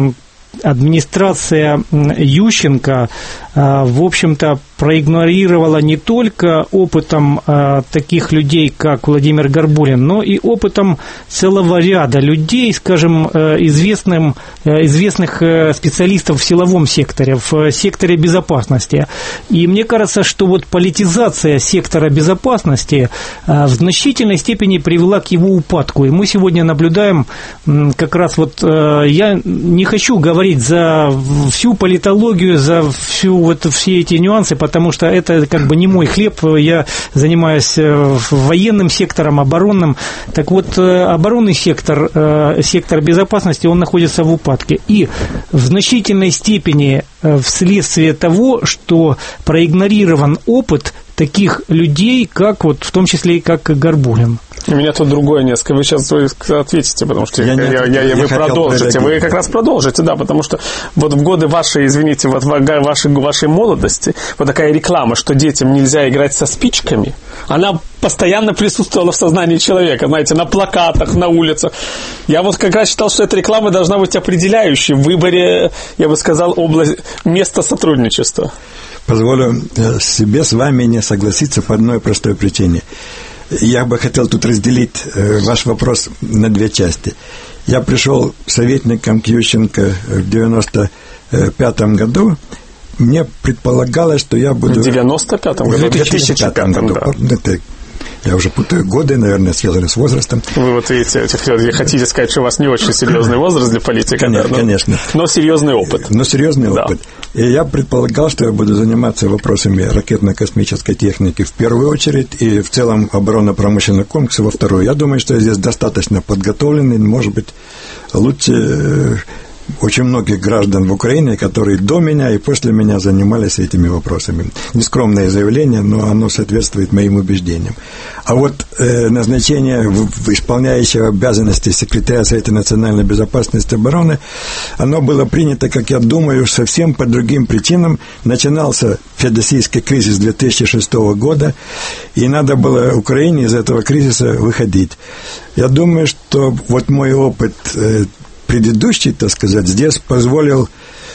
администрация Ющенко, в общем-то, проигнорировала не только опытом таких людей, как Владимир Горбулин, но и опытом целого ряда людей, скажем, известным, известных специалистов в силовом секторе, в секторе безопасности. И мне кажется, что вот политизация сектора безопасности в значительной степени привела к его упадку. И мы сегодня наблюдаем как раз вот, я не хочу говорить за всю политологию, за всю вот все эти нюансы, потому что это как бы не мой хлеб, я занимаюсь военным сектором, оборонным. Так вот, оборонный сектор, сектор безопасности, он находится в упадке. И в значительной степени вследствие того, что проигнорирован опыт таких людей, как вот в том числе и как Горбулин.
У меня тут другое несколько. Вы сейчас ответите, потому что я я, я, я, я, вы продолжите. Вы как раз продолжите, да, потому что вот в годы вашей, извините, вот вашей, вашей молодости, вот такая реклама, что детям нельзя играть со спичками, она постоянно присутствовала в сознании человека, знаете, на плакатах, на улицах. Я вот как раз считал, что эта реклама должна быть определяющей в выборе, я бы сказал, область, места сотрудничества.
Позволю себе с вами не согласиться по одной простой причине. Я бы хотел тут разделить ваш вопрос на две части. Я пришел советником к Ющенко в девяносто пятом году. Мне предполагалось, что я буду...
В девяносто пятом году?
В две тысячи пятом году. Да. Я уже путаю годы, наверное, связаны с возрастом.
Вы вот видите, хотите сказать, что у вас не очень серьезный возраст для политики?
Конечно,
да, но,
конечно.
Но серьезный опыт.
Но серьезный
да.
опыт. И я предполагал, что я буду заниматься вопросами ракетно-космической техники в первую очередь и в целом оборонно-промышленного комплекса во вторую. Я думаю, что я здесь достаточно подготовленный, может быть, лучше очень многих граждан в Украине, которые до меня и после меня занимались этими вопросами. Нескромное заявление, но оно соответствует моим убеждениям. А вот э, назначение в, в исполняющего обязанности секретаря Совета национальной безопасности и обороны, оно было принято, как я думаю, совсем по другим причинам. Начинался феодосийский кризис две тысячи шестого года, и надо было Украине из этого кризиса выходить. Я думаю, что вот мой опыт э, предыдущий, так сказать, здесь позволил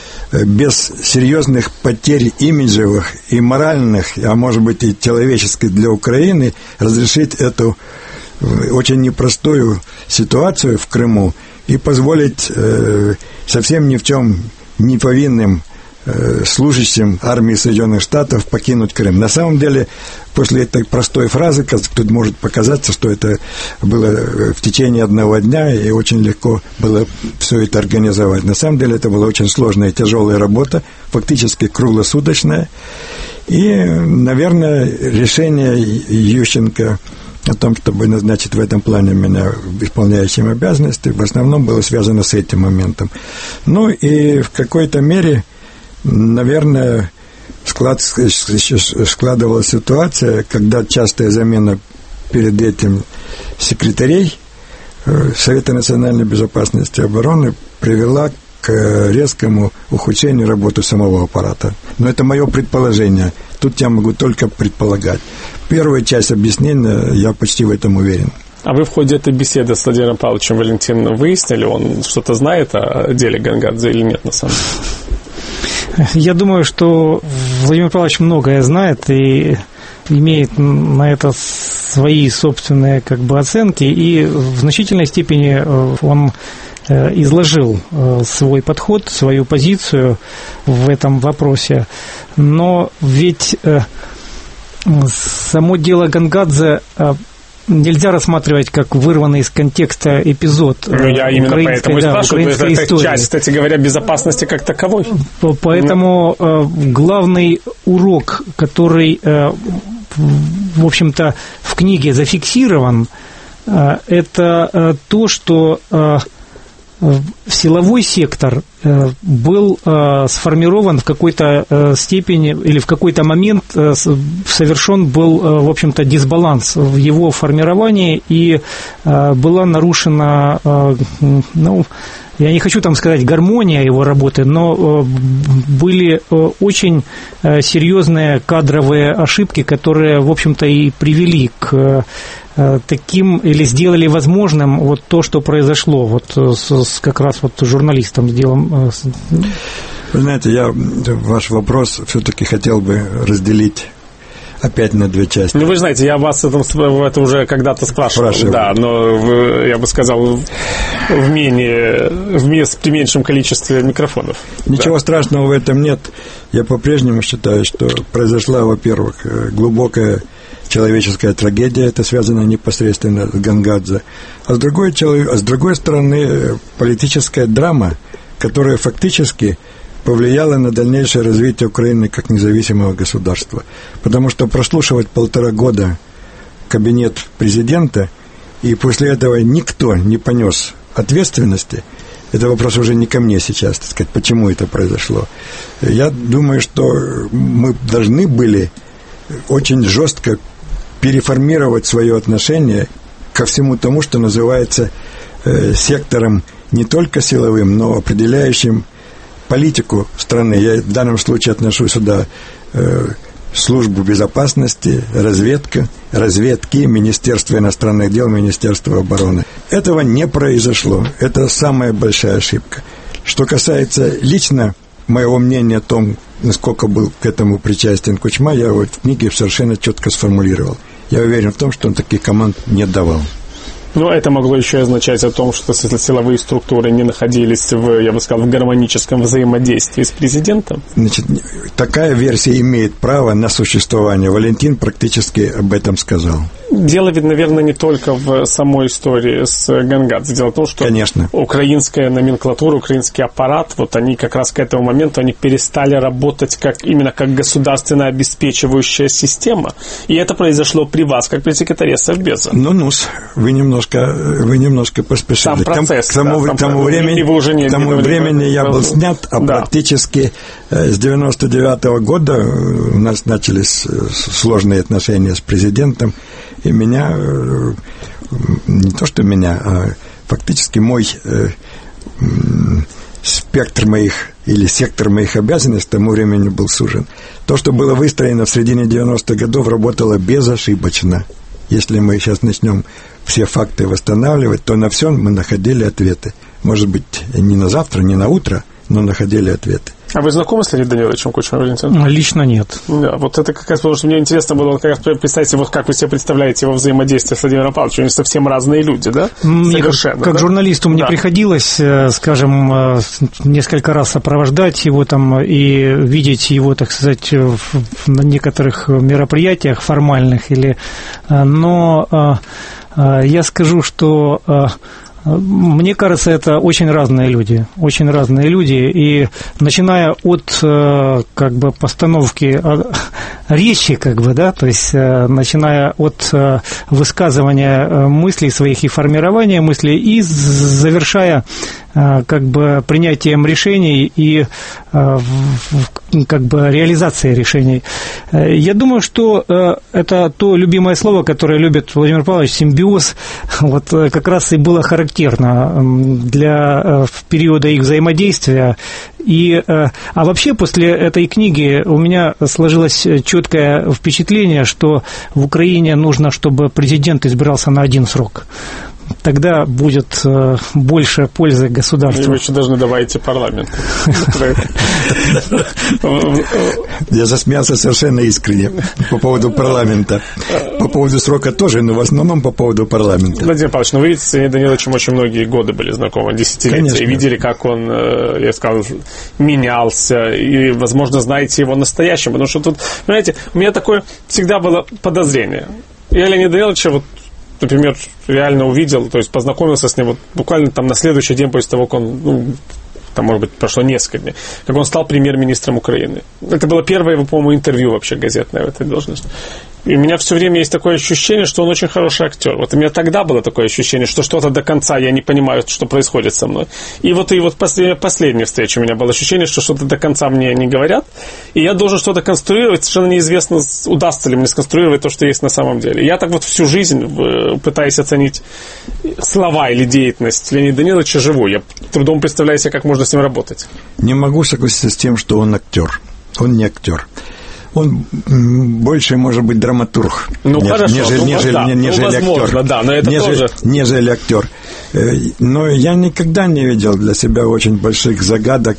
без серьезных потерь имиджевых и моральных, а может быть и человеческих для Украины, разрешить эту очень непростую ситуацию в Крыму и позволить э, совсем ни в чем не повинным э, служащим армии Соединенных Штатов покинуть Крым. На самом деле, после этой простой фразы, тут может показаться, что это было в течение одного дня, и очень легко было все это организовать. На самом деле, это была очень сложная и тяжелая работа, фактически круглосуточная. И, наверное, решение Ющенко о том, чтобы назначить в этом плане меня исполняющим обязанности, в основном было связано с этим моментом. Ну и в какой-то мере наверное, склад, складывалась ситуация, когда частая замена перед этим секретарей Совета национальной безопасности и обороны привела к резкому ухудшению работы самого аппарата. Но это мое предположение. Тут я могу только предполагать. Первая часть объяснения, я почти в этом уверен.
А вы в ходе этой беседы с Владимиром Павловичем, Валентин, выяснили, он что-то знает о деле Гангадзе или нет на самом деле?
Я думаю, что Владимир Павлович многое знает и имеет на это свои собственные как бы оценки, и в значительной степени он изложил свой подход, свою позицию в этом вопросе. Но ведь само дело Гангадзе нельзя рассматривать как вырванный из контекста эпизод.
Ну, я именно поэтому и да, спрашиваю, это, это часть, кстати говоря, безопасности как таковой.
Поэтому э, главный урок, который, э, в общем-то, в книге зафиксирован, э, это э, то, что э, силовой сектор э, был э, сформирован в какой-то э, степени или в какой-то момент э, совершен был, э, в общем-то, дисбаланс в его формировании, и э, была нарушена, э, ну, я не хочу там сказать гармония его работы, но э, были э, очень э, серьезные кадровые ошибки, которые, в общем-то, и привели к э, таким, или сделали возможным вот то, что произошло вот с, с как раз вот журналистом с делом.
Вы знаете, я ваш вопрос все-таки хотел бы разделить опять на две части.
Ну, вы знаете, я вас это, это уже когда-то спрашивал, спрашивал. Да, но в, я бы сказал, в, менее, в при меньшем количестве микрофонов.
Ничего
да.
страшного в этом нет. Я по-прежнему считаю, что произошла, во-первых, глубокая человеческая трагедия, это связано непосредственно с Гангадзе, а с другой, а с другой стороны политическая драма, которая фактически повлияла на дальнейшее развитие Украины как независимого государства. Потому что прослушивать полтора года кабинет президента, и после этого никто не понес ответственности, это вопрос уже не ко мне сейчас, так сказать, почему это произошло. Я думаю, что мы должны были очень жестко переформировать свое отношение ко всему тому, что называется э, сектором не только силовым, но определяющим политику страны. Я в данном случае отношу сюда э, службу безопасности, разведка, разведки, Министерство иностранных дел, Министерство обороны. Этого не произошло. Это самая большая ошибка. Что касается лично моего мнения о том, насколько был к этому причастен Кучма, я вот в книге совершенно четко сформулировал. Я уверен в том, что он таких команд не давал.
Но это могло еще и означать о том, что силовые структуры не находились в, я бы сказал, в гармоническом взаимодействии с президентом.
Значит, такая версия имеет право на существование. Валентин практически об этом сказал.
Дело ведь, наверное, не только в самой истории с Гангадзе. Дело в том, что
Конечно.
Украинская номенклатура, украинский аппарат, вот они как раз к этому моменту они перестали работать как, именно как государственно обеспечивающая система. И это произошло при вас, как при секретаре Совбеза.
Ну-ну, вы немножко, вы немножко поспешили.
Сам процесс.
К тому,
да,
к тому времени,
вы уже не,
к тому
не
времени я был снят, а да. практически с девяносто девятого года у нас начались сложные отношения с президентом. И меня, не то что меня, а фактически мой э, спектр моих или сектор моих обязанностей к тому времени был сужен. То, что было выстроено в середине девяностых годов, работало безошибочно. Если мы сейчас начнем все факты восстанавливать, то на все мы находили ответы. Может быть, не на завтра, не на утро, но находили ответы.
А вы знакомы с Леонидом Даниловичем Кучмой, Валентин?
Лично нет.
Да, вот это как раз, потому что мне интересно было как раз представить, вот как вы себе представляете его взаимодействие с Владимиром Павловичем. Они совсем разные люди, да?
Мне
Совершенно.
Как, как
да?
журналисту мне
да.
приходилось, скажем, несколько раз сопровождать его там и видеть его, так сказать, на некоторых мероприятиях формальных. Или... Но я скажу, что... Мне кажется, это очень разные люди, очень разные люди, и начиная от как бы постановки речи, как бы, да, то есть начиная от высказывания мыслей своих и формирования мыслей, и завершая как бы принятием решений и как бы реализацией решений. Я думаю, что это то любимое слово, которое любит Владимир Павлович, симбиоз, вот как раз и было характерно для периода их взаимодействия. И, а вообще после этой книги у меня сложилось четкое впечатление, что в Украине нужно, чтобы президент избирался на один срок. Тогда будет больше пользы государству.
И вы еще должны добавить и парламент.
Я засмеялся совершенно искренне по поводу парламента. По поводу срока тоже, но в основном по поводу парламента.
Владимир Павлович, ну вы видите, с Леонидом Даниловичем очень многие годы были знакомы, десятилетия, конечно. И видели, как он, я сказал, менялся, и, возможно, знаете его настоящим, потому что тут, понимаете, у меня такое всегда было подозрение. Я Леонида Даниловича вот, например, реально увидел, то есть познакомился с ним вот буквально там на следующий день после того, как он, ну, там, может быть, прошло несколько дней, как он стал премьер-министром Украины. Это было первое его, по-моему, интервью вообще газетное в этой должности. И у меня все время есть такое ощущение, что он очень хороший актер. Вот у меня тогда было такое ощущение, что что-то до конца я не понимаю, что происходит со мной. И вот и вот после последней встречи у меня было ощущение, что что-то до конца мне не говорят, и я должен что-то конструировать, совершенно неизвестно, удастся ли мне сконструировать то, что есть на самом деле. Я так вот всю жизнь пытаюсь оценить слова или деятельность Леонида Даниловича живую. Я трудом представляю себе, как можно с ним работать.
Не могу согласиться с тем, что он актер. Он не актер. Он больше, может быть, драматург,
ну,
неж,
хорошо,
нежели,
ну,
нежели,
да,
нежели
ну, возможно,
актер.
Да, но это
нежели,
тоже...
нежели актер. Но я никогда не видел для себя очень больших загадок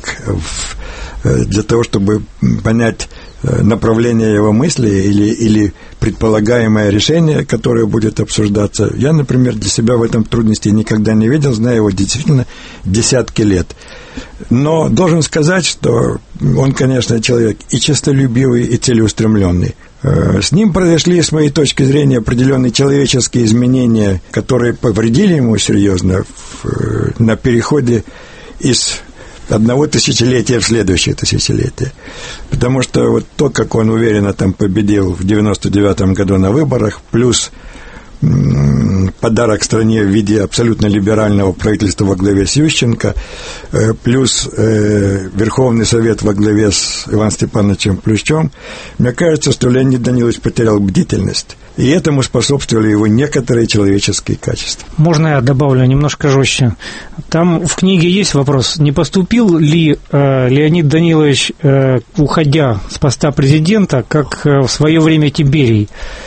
в, для того, чтобы понять направление его мысли или, или предполагаемое решение, которое будет обсуждаться. Я, например, для себя в этом трудности никогда не видел, знаю его действительно десятки лет. Но должен сказать, что он, конечно, человек и честолюбивый, и целеустремленный. С ним произошли, с моей точки зрения, определенные человеческие изменения, которые повредили ему серьезно в, на переходе из одного тысячелетия в следующее тысячелетие. Потому что вот то, как он уверенно там победил в девяносто девятом году на выборах, плюс подарок стране в виде абсолютно либерального правительства во главе с Ющенко, плюс э, Верховный Совет во главе с Иваном Степановичем Плющем, мне кажется, что Леонид Данилович потерял бдительность, и этому способствовали его некоторые человеческие качества.
Можно я добавлю немножко жестче? Там в книге есть вопрос, не поступил ли э, Леонид Данилович, э, уходя с поста президента, как э, в свое время Тиберий?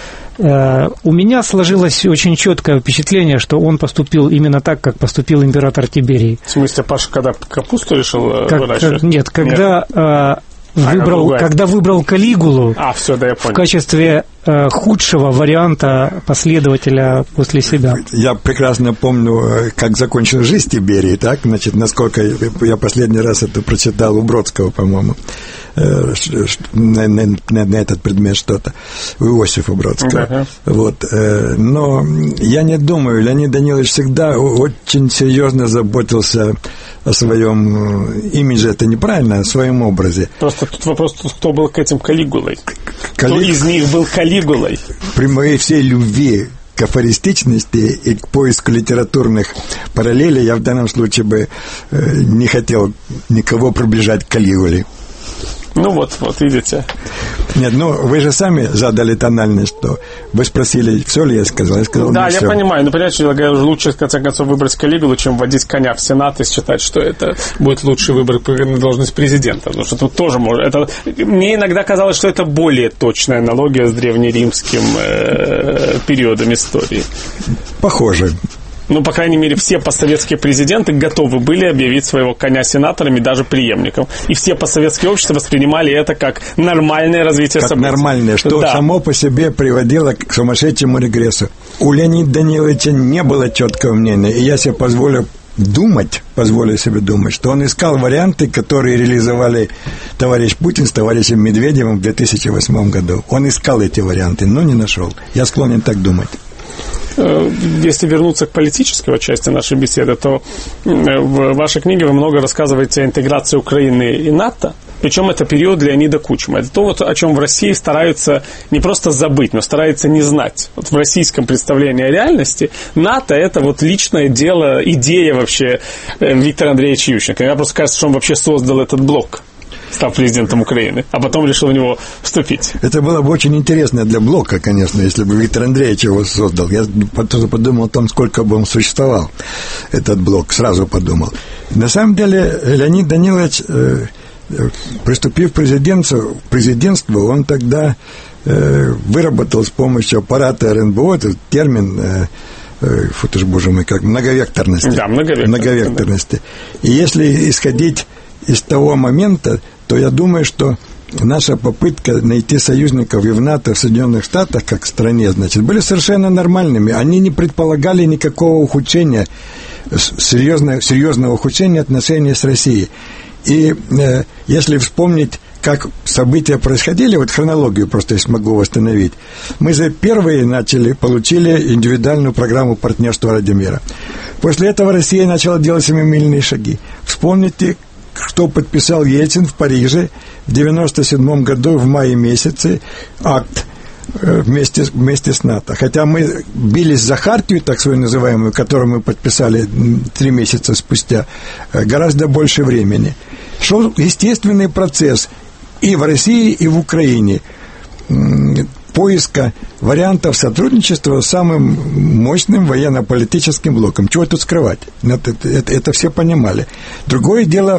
У меня сложилось очень четкое впечатление, что он поступил именно так, как поступил император Тиберий.
В смысле, Паша, когда капусту решил
как,
выращивать?
Нет, когда... Нет. Выбрал, а когда выбрал Калигулу
а, все, да, я понял.
В качестве э, худшего варианта последователя после себя.
Я прекрасно помню, как закончил жизнь Тиберий, так, значит, насколько я последний раз это прочитал у Бродского, по-моему, э, на, на, на этот предмет что-то, у Иосифа Бродского. Uh-huh. Вот, э, но я не думаю, Леонид Данилович всегда очень серьезно заботился о своем имидже, это неправильно, о своем образе.
Просто тут вопрос, кто был к этим Калигулой?
Кали...
Кто из них был Калигулой?
При моей всей любви к афористичности и к поиску литературных параллелей я в данном случае бы э, не хотел никого приближать к Калигуле.
Ну вот, вот, видите.
Нет, ну вы же сами задали тональность, что вы спросили, все ли я сказал. Я сказал,
да,
не
я
все.
Понимаю, но понимаете, лучше, в конце концов, выбрать Калигулу, чем вводить коня в Сенат и считать, что это будет лучший выбор на должность президента. Потому что тут тоже может... Это, мне иногда казалось, что это более точная аналогия с древнеримским э, периодом истории.
Похоже.
Ну, по крайней мере, все постсоветские президенты готовы были объявить своего коня сенаторами, даже преемником. И все постсоветские общества воспринимали это как нормальное развитие
как
событий. Как
нормальное, что да. само по себе приводило к сумасшедшему регрессу. У Леонида Даниловича не было четкого мнения, и я себе позволю думать, позволю себе думать, что он искал варианты, которые реализовали товарищ Путин с товарищем Медведевым в две тысячи восьмом году. Он искал эти варианты, но не нашел. Я склонен так думать.
Если вернуться к политической части нашей беседы, то в вашей книге вы много рассказываете о интеграции Украины и НАТО. Причем это период Леонида Кучмы. Это то, вот, о чем в России стараются не просто забыть, но стараются не знать. Вот в российском представлении о реальности НАТО – это вот личное дело, идея вообще Виктора Андреевича Ющенко. Мне просто кажется, что он вообще создал этот блок, став президентом Украины, а потом решил в него вступить.
Это было бы очень интересно для блока, конечно, если бы Виктор Андреевич его создал. Я потом подумал о том, сколько бы он существовал, этот блок, сразу подумал. На самом деле, Леонид Данилович, э, приступив к президентству, президентству, он тогда э, выработал с помощью аппарата эр эн бэ о этот термин э, фу ты ж, боже мой, как многовекторности.
Да, многовекторности.
многовекторности. Да. И если исходить из того момента, то я думаю, что наша попытка найти союзников и в НАТО, и в Соединенных Штатах, как в стране, значит, были совершенно нормальными. Они не предполагали никакого ухудшения, серьезного, серьезного ухудшения отношений с Россией. И э, если вспомнить, как события происходили, вот хронологию просто я смогу восстановить. Мы же первые начали, получили индивидуальную программу партнерства ради мира. После этого Россия начала делать семимильные шаги. Вспомните, что подписал Ельцин в Париже в девяносто седьмом году в мае месяце акт вместе, вместе с НАТО. Хотя мы бились за хартию, так свою называемую, которую мы подписали три месяца спустя, гораздо больше времени. Шел естественный процесс и в России, и в Украине поиска вариантов сотрудничества с самым мощным военно-политическим блоком. Чего тут скрывать? Это, это, это все понимали. Другое дело,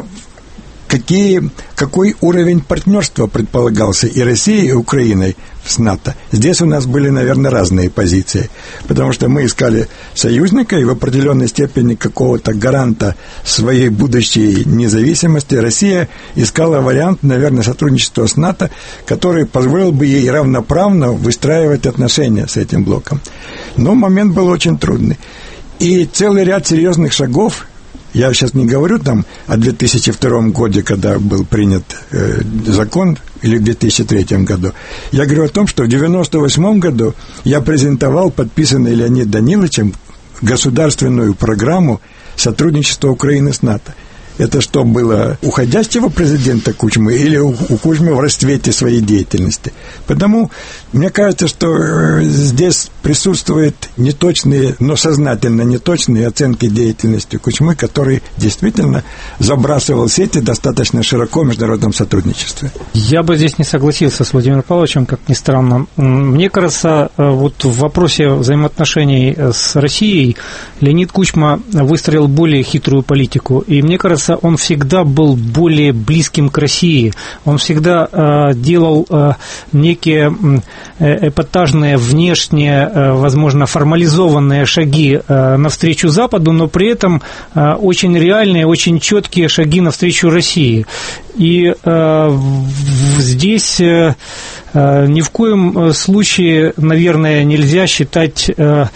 какие, какой уровень партнерства предполагался и Россией, и Украиной с НАТО. Здесь у нас были, наверное, разные позиции, потому что мы искали союзника и в определенной степени какого-то гаранта своей будущей независимости. Россия искала вариант, наверное, сотрудничества с НАТО, который позволил бы ей равноправно выстраивать отношения с этим блоком. Но момент был очень трудный. И целый ряд серьезных шагов. Я сейчас не говорю там о две тысячи втором году, когда был принят э, закон, или в две тысячи третьем году. Я говорю о том, что в девяносто восьмом году я презентовал подписанный Леонидом Даниловичем государственную программу сотрудничества Украины с НАТО. Это что, было уходящего президента Кучмы или у, у Кучмы в расцвете своей деятельности? Потому мне кажется, что здесь присутствуют неточные, но сознательно неточные оценки деятельности Кучмы, который действительно забрасывал сети достаточно широко в международном сотрудничестве.
Я бы здесь не согласился с Владимиром Павловичем, как ни странно. Мне кажется, вот в вопросе взаимоотношений с Россией Леонид Кучма выстроил более хитрую политику. И мне кажется, он всегда был более близким к России. Он всегда э, делал э, некие э, эпатажные, внешние, э, возможно, формализованные шаги э, навстречу Западу, но при этом э, очень реальные, очень четкие шаги навстречу России. И э, здесь э, ни в коем случае, наверное, нельзя считать э,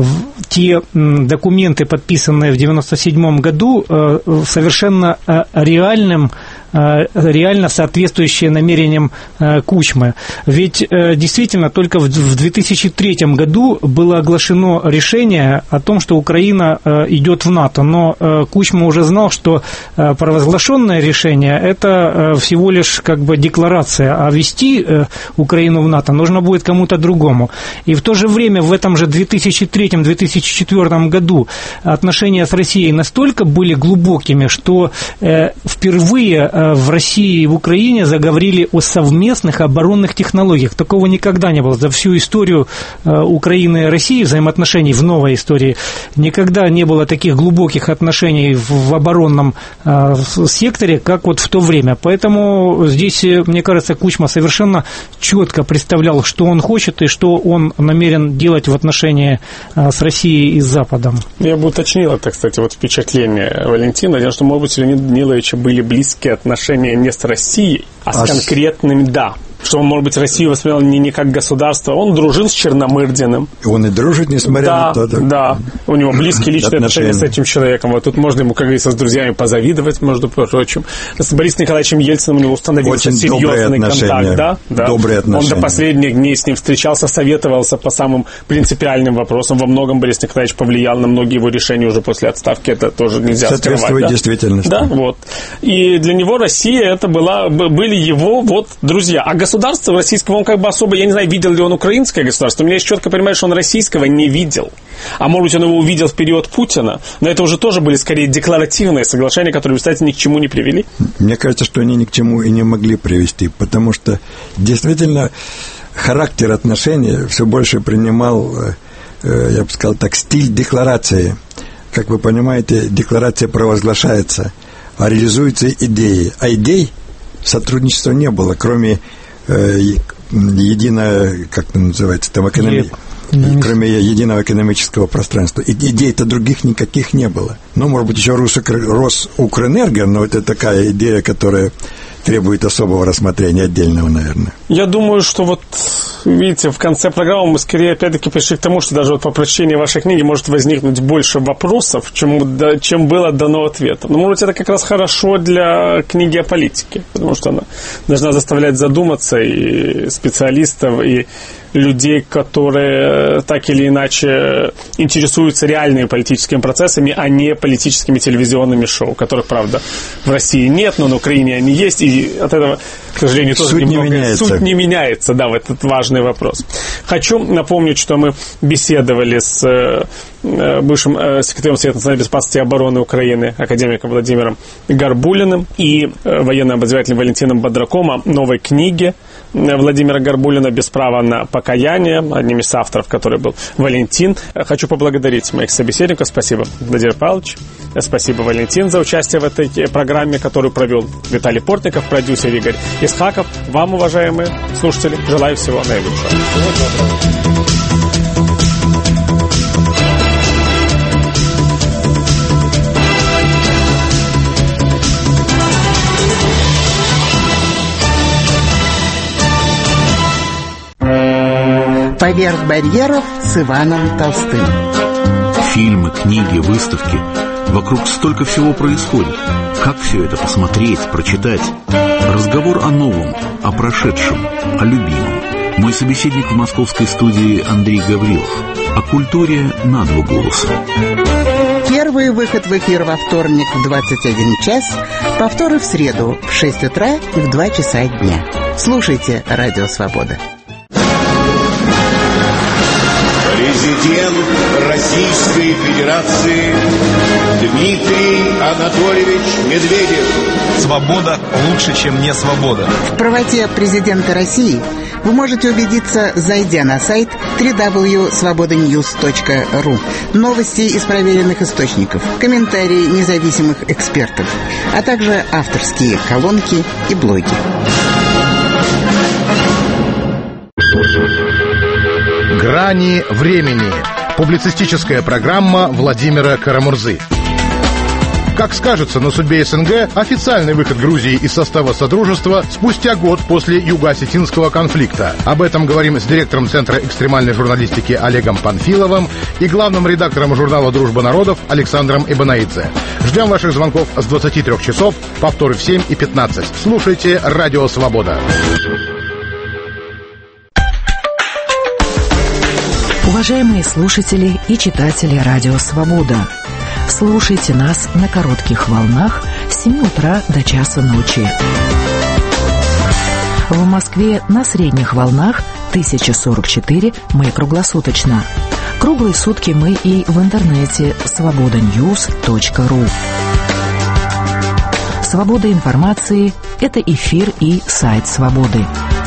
те документы, подписанные в девяносто седьмом году, э, совершенно э, реальным, э, реально соответствующие намерениям э, Кучмы. Ведь э, действительно только в, в две тысячи третьем году было оглашено решение о том, что Украина э, идет в НАТО, но э, Кучма уже знал, что э, провозглашенное решение – это э, всего лишь как бы декларация, а вести э, Украину в НАТО нужно будет кому-то другому. И в то же время в этом же две тысячи третьем — две тысячи четвёртом году отношения с Россией настолько были глубокими, что э, впервые э, в России и в Украине заговорили о совместных оборонных технологиях. Такого никогда не было. За всю историю э, Украины и России, взаимоотношений в новой истории, никогда не было таких глубоких отношений в, в оборонном э, секторе, как вот в то время. Поэтому здесь, мне кажется, Кучма совершенно четко представлял, что он хочет и что он намерен делать в отношении а, с Россией и с Западом.
Я бы уточнил это, кстати, вот впечатление Валентина. Дело в том, что, может быть, у Леонида Даниловича были близкие отношения не с Россией, а с а конкретным, с... да, что он, может быть, Россию воспринял не, не как государство. Он дружил с Черномырдиным.
Он и дружит, несмотря
да,
на то. Так...
Да, у него близкие личные отношения с этим человеком. Вот тут можно ему, как говорится, с друзьями позавидовать, между прочим. С Борисом Николаевичем Ельциным у него установился очень серьезный контакт. Да? Да.
Добрые отношения.
Он до последних дней с ним встречался, советовался по самым принципиальным вопросам. Во многом Борис Николаевич повлиял на многие его решения уже после отставки. Это тоже нельзя скрывать.
Соответствует
да?
действительности.
Да, вот. И для него Россия, это была, были его вот друзья. А государство российского, он как бы особо, я не знаю, видел ли он украинское государство. У меня есть четко понимание, что он российского не видел. А может быть, он его увидел в период Путина. Но это уже тоже были скорее декларативные соглашения, которые, кстати, ни к чему не привели.
Мне кажется, что они ни к чему и не могли привести, потому что действительно характер отношений все больше принимал, я бы сказал так, стиль декларации. Как вы понимаете, декларация провозглашается, а реализуются идеи. А идей сотрудничества не было, кроме э, единого, как это называется, там, экономи... кроме единого экономического пространства. Идей-то других никаких не было. Ну, может быть, еще Росукрэнерго, но это такая идея, которая требует особого рассмотрения отдельного, наверное.
Я думаю, что вот, видите, в конце программы мы скорее опять-таки пришли к тому, что даже вот по прочтении вашей книги может возникнуть больше вопросов, чем, чем было дано ответов. Но, может быть, это как раз хорошо для книги о политике, потому что она должна заставлять задуматься и специалистов, и людей, которые так или иначе интересуются реальными политическими процессами, а не политическими телевизионными шоу, которых, правда, в России нет, но на Украине они есть, и от этого, к сожалению, тоже
суть
немного...
Не меняется.
Суть не меняется, да, в этот важный вопрос. Хочу напомнить, что мы беседовали с бывшим секретарем Совета национальной безопасности и обороны Украины, академиком Владимиром Горбулиным, и военным обозревателем Валентином Бодраком о новой книге Владимира Горбулина «Без права на покаяние», одним из авторов, который был Валентин. Хочу поблагодарить моих собеседников. Спасибо, Владимир Павлович. Спасибо, Валентин, за участие в этой программе, которую провел Виталий Портников, продюсер Игорь Исхаков. Вам, уважаемые слушатели, желаю всего наилучшего.
«Поверх барьеров» с Иваном Толстым.
Фильмы, книги, выставки. Вокруг столько всего происходит. Как все это посмотреть, прочитать? Разговор о новом, о прошедшем, о любимом. Мой собеседник в московской студии Андрей Гаврилов. О культуре на два голоса.
Первый выход в эфир во вторник в двадцать один час, повторы в среду в шесть утра и в два часа дня. Слушайте «Радио Свобода».
Президент Российской Федерации Дмитрий Анатольевич Медведев.
Свобода лучше, чем не свобода.
В правоте президента России вы можете убедиться, зайдя на сайт дабл ю дабл ю дабл ю точка свобода ньюс точка ру. Новости из проверенных источников, комментарии независимых экспертов, а также авторские колонки и блоги.
«Грани времени». Публицистическая программа Владимира Карамурзы. Как скажется на судьбе СНГ, официальный выход Грузии из состава Содружества спустя год после юго-осетинского конфликта. Об этом говорим с директором Центра экстремальной журналистики Олегом Панфиловым и главным редактором журнала «Дружба народов» Александром Ибанаидзе. Ждем ваших звонков с двадцати трёх часов, повторы в семь и пятнадцать. Слушайте «Радио Свобода».
Уважаемые слушатели и читатели «Радио Свобода», слушайте нас на коротких волнах с семи утра до часа ночи. В Москве на средних волнах тысяча сорок четыре, мы круглосуточно. Круглые сутки мы и в интернете свобода ньюс точка ру. Свобода информации – это эфир и сайт «Свободы».